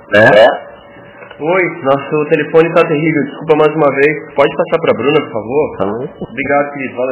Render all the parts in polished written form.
Oi, nosso telefone tá terrível, desculpa mais uma vez. Pode passar pra Bruna, por favor? Tá. Obrigado, querido, valeu.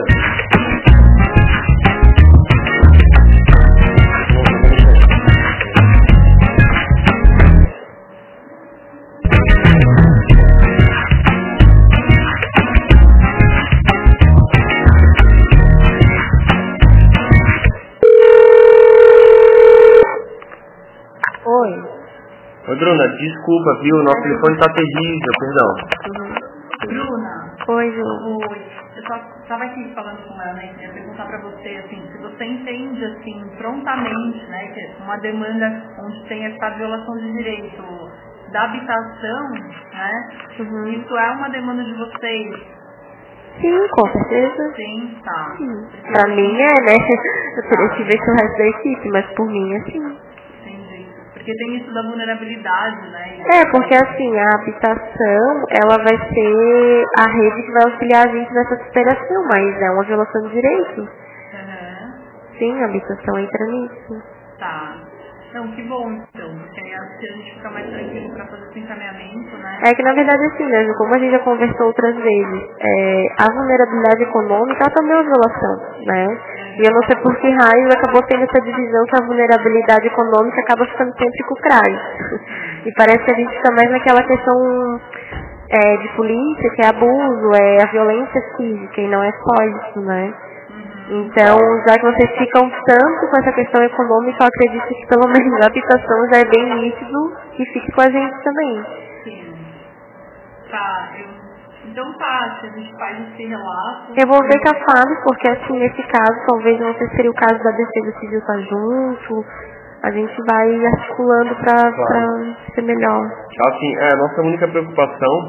Oi, Bruna, desculpa, viu? Nosso telefone tá terrível, perdão. Bruna. Oi, Ju. Oi. Eu só estava aqui falando com ela, né? Queria perguntar para você, assim, se você entende, assim, prontamente, né? Que é uma demanda onde tem essa violação de direito da habitação, né? Isso é uma demanda de vocês? Sim, com certeza. Sim, tá. Sim. Pra mim é, né? Eu teria que ver com o resto da equipe, mas por mim é sim. Porque tem isso da vulnerabilidade, né? Porque assim, a habitação, ela vai ser a rede que vai auxiliar a gente nessa superação, mas é uma violação de direito. Sim, a habitação entra nisso. Tá. Não, que bom então, porque aí acho que a gente fica mais tranquilo pra fazer esse encaminhamento, né? É que na verdade assim mesmo, como a gente já conversou outras vezes, a vulnerabilidade econômica ela também é uma violação, né? E eu não sei por que raio acabou tendo essa divisão que a vulnerabilidade econômica acaba ficando sempre com o CRAS. E parece que a gente fica mais naquela questão de polícia, que é abuso, é a violência física e não é só isso, né? Então, já que vocês ficam tanto com essa questão econômica, eu acredito que pelo menos a habitação já é bem nítido e fique com a gente também. Sim. Tá, então tá, se a gente faz esse relato... Eu vou ver com a Fábio, porque assim, nesse caso, talvez não sei se seria o caso da Defesa Civil estar junto, a gente vai articulando pra ser melhor. Assim, a nossa única preocupação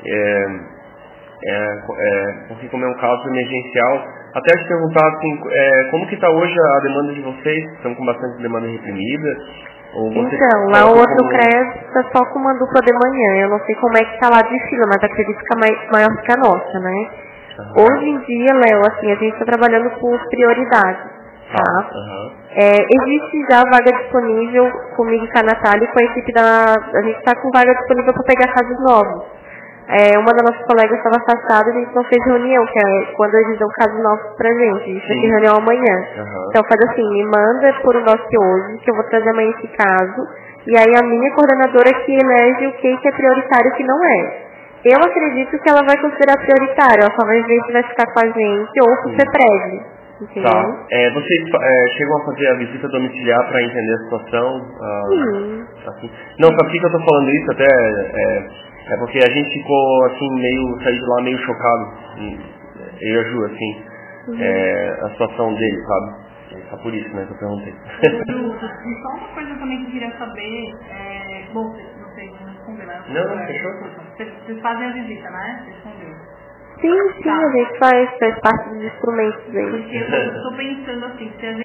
porque como é um caso emergencial, até te perguntar assim, como que está hoje a demanda de vocês? Estão com bastante demanda reprimida? Ou então, lá o outro CRES está só com uma dupla de manhã. Eu não sei como é que está lá de fila, mas acredito que é maior que a nossa, né? Hoje em dia, Léo, assim, a gente está trabalhando por prioridade, tá? Existe já vaga disponível comigo e com a Natália, com a equipe a gente está com vaga disponível para pegar casos novos. Uma das nossas colegas estava afastada e a gente não fez reunião, que é quando eles dão casos novos pra gente. A gente vai ter reunião amanhã. Então faz assim, me manda por um dossiê hoje, que eu vou trazer amanhã esse caso. E aí a minha coordenadora que elege o que é prioritário e o que não é. Eu acredito que ela vai considerar prioritário, ela só vai ver se vai ficar com a gente ou se você preve. Entendeu? Tá. Vocês chegam a fazer a visita domiciliar para entender a situação? Sim. Assim. Não, sabe por que eu tô falando isso até? É porque a gente ficou assim, saiu de lá meio chocado, eu e a Ju, assim, a situação dele, sabe? Só por isso, né, que eu perguntei. Ju, só uma coisa também que eu queria saber, bom, não sei, não responder, né? Não, fechou? Vocês fazem a visita, né? Respondeu. Sim, a gente faz parte dos instrumentos aí. Porque eu estou pensando assim, se a gente